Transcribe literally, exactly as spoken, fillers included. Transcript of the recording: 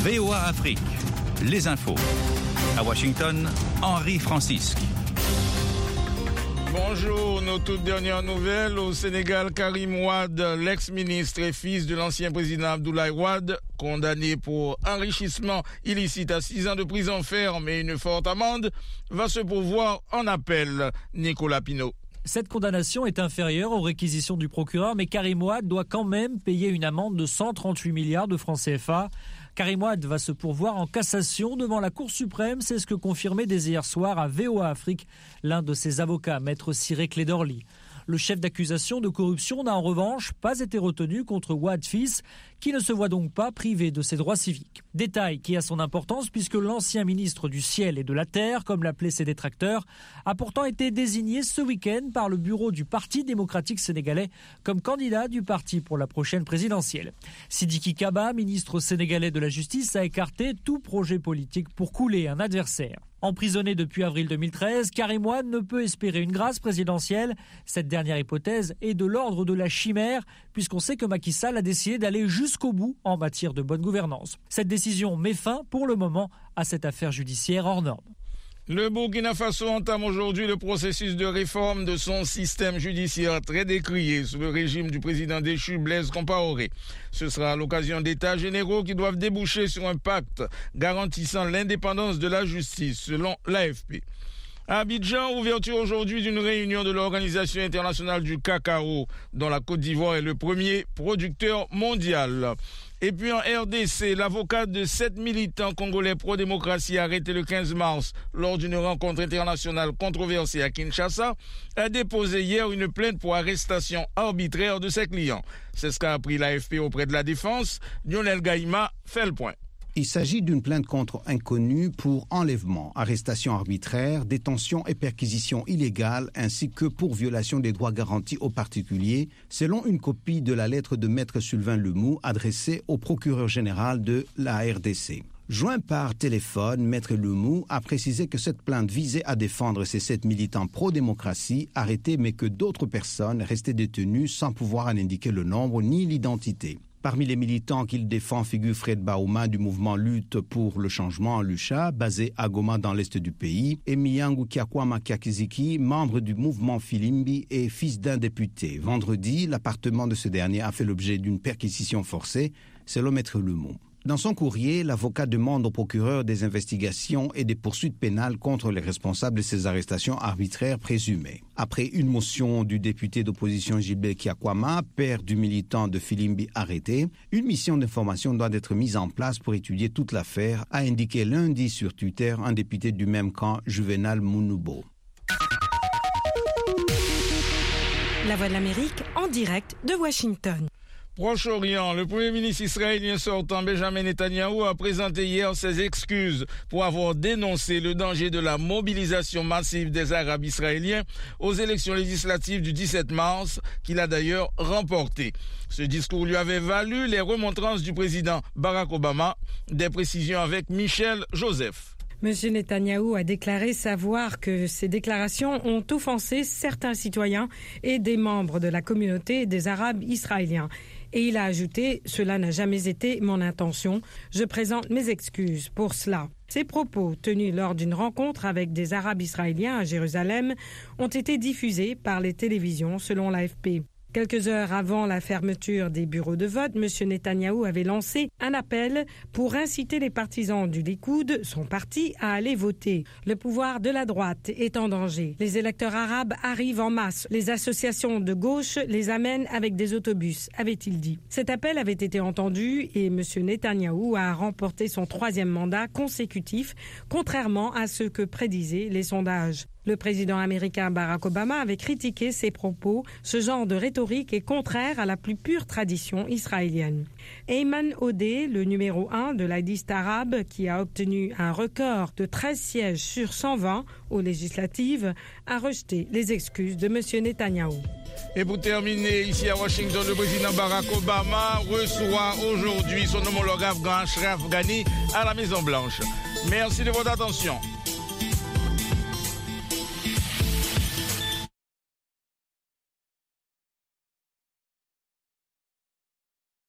V O A Afrique, les infos. À Washington, Henri Francisque. Bonjour, nos toutes dernières nouvelles. Au Sénégal, Karim Wade, l'ex-ministre et fils de l'ancien président Abdoulaye Wade, condamné pour enrichissement illicite à six ans de prison ferme et une forte amende, va se pourvoir en appel. Nicolas Pinault. Cette condamnation est inférieure aux réquisitions du procureur, mais Karim Wade doit quand même payer une amende de cent trente-huit milliards de francs C F A. Karim Wade va se pourvoir en cassation devant la Cour suprême, c'est ce que confirmait dès hier soir à V O A Afrique l'un de ses avocats, maître Ciré Clédorli. Le chef d'accusation de corruption n'a en revanche pas été retenu contre Wade fils, qui ne se voit donc pas privé de ses droits civiques. Détail qui a son importance puisque l'ancien ministre du ciel et de la terre, comme l'appelaient ses détracteurs, a pourtant été désigné ce week-end par le bureau du Parti démocratique sénégalais comme candidat du parti pour la prochaine présidentielle. Sidiki Kaba, ministre sénégalais de la Justice, a écarté tout projet politique pour couler un adversaire. Emprisonné depuis avril deux mille treize, Karim Wade ne peut espérer une grâce présidentielle. Cette dernière hypothèse est de l'ordre de la chimère, puisqu'on sait que Macky Sall a décidé d'aller jusqu'au bout en matière de bonne gouvernance. Cette décision met fin, pour le moment, à cette affaire judiciaire hors norme. Le Burkina Faso entame aujourd'hui le processus de réforme de son système judiciaire très décrié sous le régime du président déchu Blaise Compaoré. Ce sera à l'occasion d'états généraux qui doivent déboucher sur un pacte garantissant l'indépendance de la justice, selon l'A F P. À Abidjan, ouverture aujourd'hui d'une réunion de l'Organisation internationale du cacao, dont la Côte d'Ivoire est le premier producteur mondial. Et puis en R D C, l'avocat de sept militants congolais pro-démocratie arrêtés le quinze mars lors d'une rencontre internationale controversée à Kinshasa a déposé hier une plainte pour arrestation arbitraire de ses clients. C'est ce qu'a appris l'A F P auprès de la défense. Lionel Gaïma fait le point. Il s'agit d'une plainte contre inconnu pour enlèvement, arrestation arbitraire, détention et perquisition illégale, ainsi que pour violation des droits garantis aux particuliers, selon une copie de la lettre de Maître Sylvain Lemou adressée au procureur général de la R D C. Joint par téléphone, Maître Lemou a précisé que cette plainte visait à défendre ces sept militants pro-démocratie arrêtés, mais que d'autres personnes restaient détenues sans pouvoir en indiquer le nombre ni l'identité. Parmi les militants qu'il défend figure Fred Baouma du mouvement Lutte pour le changement Lucha, basé à Goma dans l'est du pays, et Miyangu Kiakwama Kiakiziki, membre du mouvement Filimbi et fils d'un député. Vendredi, l'appartement de ce dernier a fait l'objet d'une perquisition forcée, selon Maître Lemou. Dans son courrier, l'avocat demande au procureur des investigations et des poursuites pénales contre les responsables de ces arrestations arbitraires présumées. Après une motion du député d'opposition Gilbert Kiakwama, père du militant de Filimbi arrêté, une mission d'information doit être mise en place pour étudier toute l'affaire, a indiqué lundi sur Twitter un député du même camp, Juvenal Mounoubo. La Voix de l'Amérique en direct de Washington. Proche-Orient, le premier ministre israélien sortant Benjamin Netanyahou a présenté hier ses excuses pour avoir dénoncé le danger de la mobilisation massive des Arabes israéliens aux élections législatives du dix-sept mars, qu'il a d'ailleurs remportées. Ce discours lui avait valu les remontrances du président Barack Obama, des précisions avec Michel Joseph. Monsieur Netanyahou a déclaré savoir que ces déclarations ont offensé certains citoyens et des membres de la communauté des Arabes israéliens. Et il a ajouté « Cela n'a jamais été mon intention. Je présente mes excuses pour cela ». Ces propos, tenus lors d'une rencontre avec des Arabes israéliens à Jérusalem, ont été diffusés par les télévisions selon l'A F P. Quelques heures avant la fermeture des bureaux de vote, M. Netanyahou avait lancé un appel pour inciter les partisans du Likoud, son parti, à aller voter. Le pouvoir de la droite est en danger. Les électeurs arabes arrivent en masse. Les associations de gauche les amènent avec des autobus, avait-il dit. Cet appel avait été entendu et M. Netanyahou a remporté son troisième mandat consécutif, contrairement à ce que prédisaient les sondages. Le président américain Barack Obama avait critiqué ces propos. Ce genre de rhétorique est contraire à la plus pure tradition israélienne. Ayman Odeh, le numéro un de la liste arabe, qui a obtenu un record de treize sièges sur cent vingt aux législatives, a rejeté les excuses de M. Netanyahou. Et pour terminer, ici à Washington, le président Barack Obama reçoit aujourd'hui son homologue afghan Ashraf Ghani à la Maison-Blanche. Merci de votre attention.